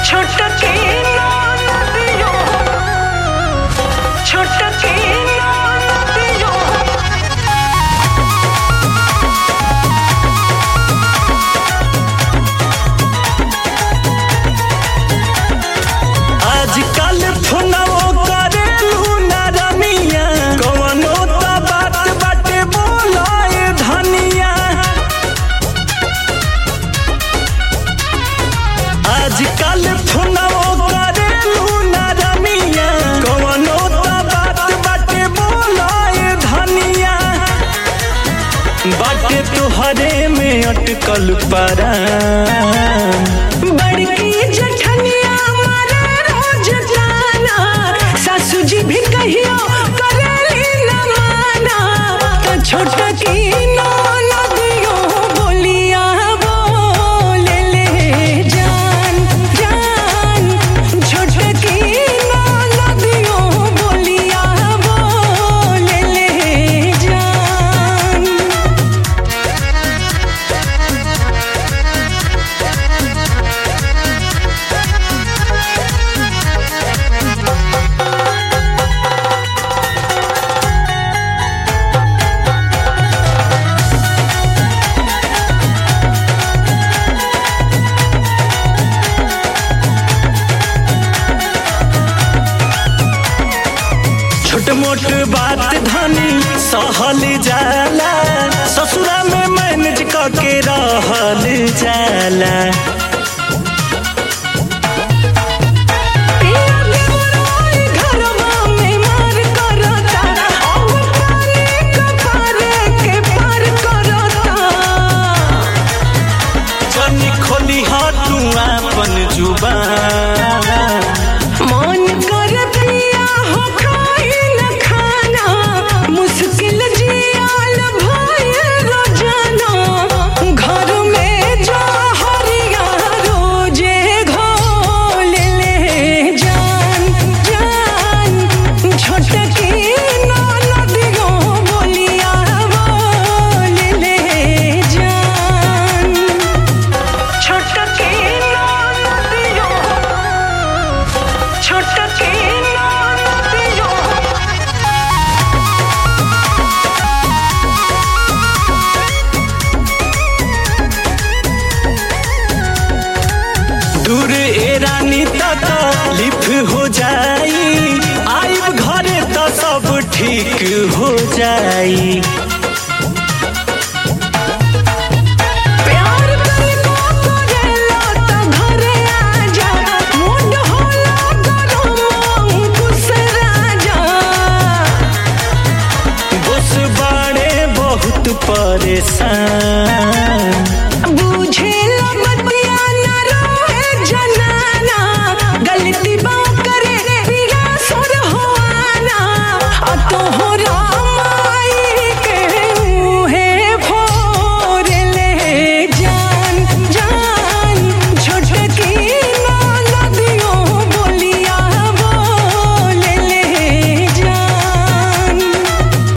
आजकल फोनवो करेलू ना रमिया कवनो त बात बाटे बोलाए धनिया बाटे तोहरे में अटकल पारा बड़की जठनिया मारे रोज जाना सासू जी भी कहियो करेली न माना तो छोटा की नदियो बोलिया बोले ले जान जान छोटा की नदियो बोलिया बोले ले जान। छोट मोट बात धनी सहल जाला ससुरा में मैनेज करके रहल जाला। जनी खोली हा तू अपन जुबान मन कर पिया हो खाई न खाना मुश्किल जियाल भाई रोजाना घर में जा हरिया रोजे घोल ले जान जान छोटकी नदियो बोलिया बोल ले जान छोटकी नदियो छोटकी नदियो। दूर ए रानी तकलीफ हो जाई आइब घरे तो सब ठीक हो जाई। प्यार तनिको करेला त घरे आजा मूड होला गरम अंकुश राजा। बस बाड़े बहुत परेशान